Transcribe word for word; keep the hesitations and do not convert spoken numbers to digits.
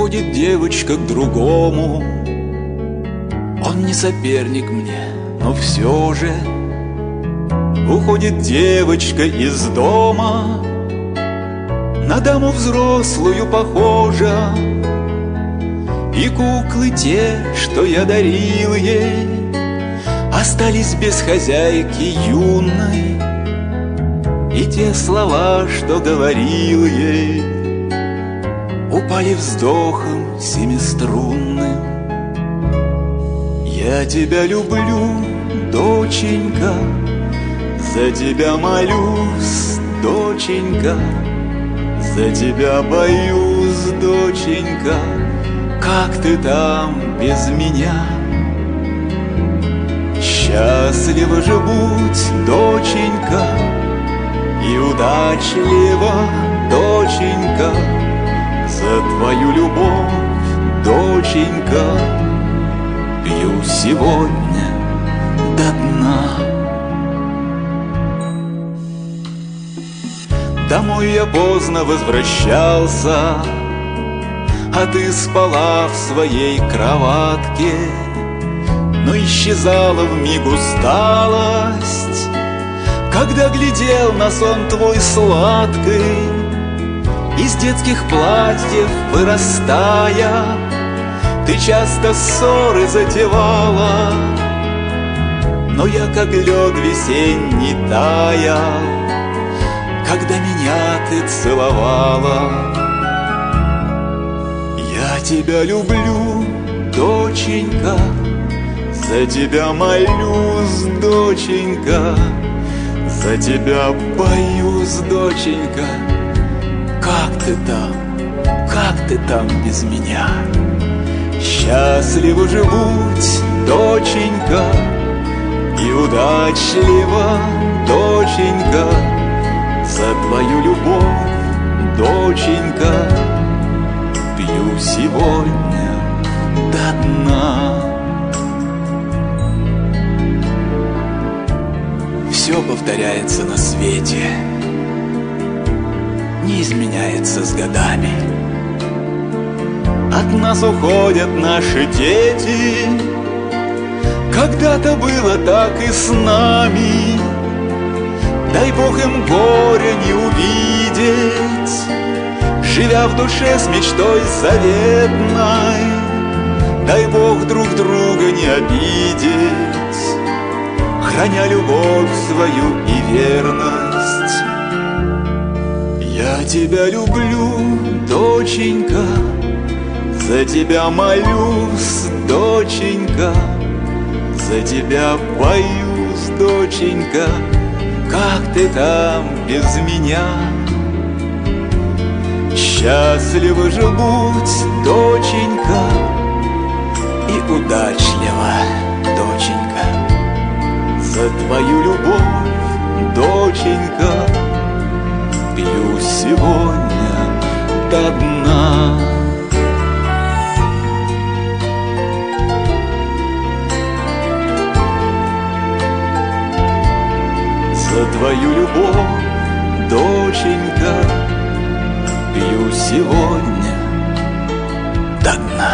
Уходит девочка к другому. Он не соперник мне, но все же уходит девочка из дома. На даму взрослую похожа, и куклы те, что я дарил ей, остались без хозяйки юной. И те слова, что говорил ей, упали вздохом семиструнным. Я тебя люблю, доченька, за тебя молюсь, доченька, за тебя боюсь, доченька. Как ты там без меня? Счастливо же будь, доченька, и удачлива, доченька, за твою любовь, доченька, пью сегодня до дна. Домой я поздно возвращался, а ты спала в своей кроватке. Но исчезала вмиг усталость, когда глядел на сон твой сладкий. Из детских платьев вырастая, ты часто ссоры затевала, но я как лед весенний таял, когда меня ты целовала. Я тебя люблю, доченька, за тебя молюсь, доченька, за тебя боюсь, доченька. Как ты там, как ты там без меня? Счастливо же будь, доченька, и удачлива, доченька, за твою любовь, доченька, пью сегодня до дна. Все повторяется на свете, не изменяется с годами. От нас уходят наши дети, когда-то было так и с нами. Дай Бог им горя не увидеть, живя в душе с мечтой заветной. Дай Бог друг друга не обидеть, храня любовь свою и верность. Я тебя люблю, доченька, за тебя молюсь, доченька, за тебя боюсь, доченька. Как ты там без меня? Счастлива же будь, доченька, и удачлива, доченька, за твою любовь, доченька, пью сегодня до дна. За твою любовь, доченька, пью сегодня до дна.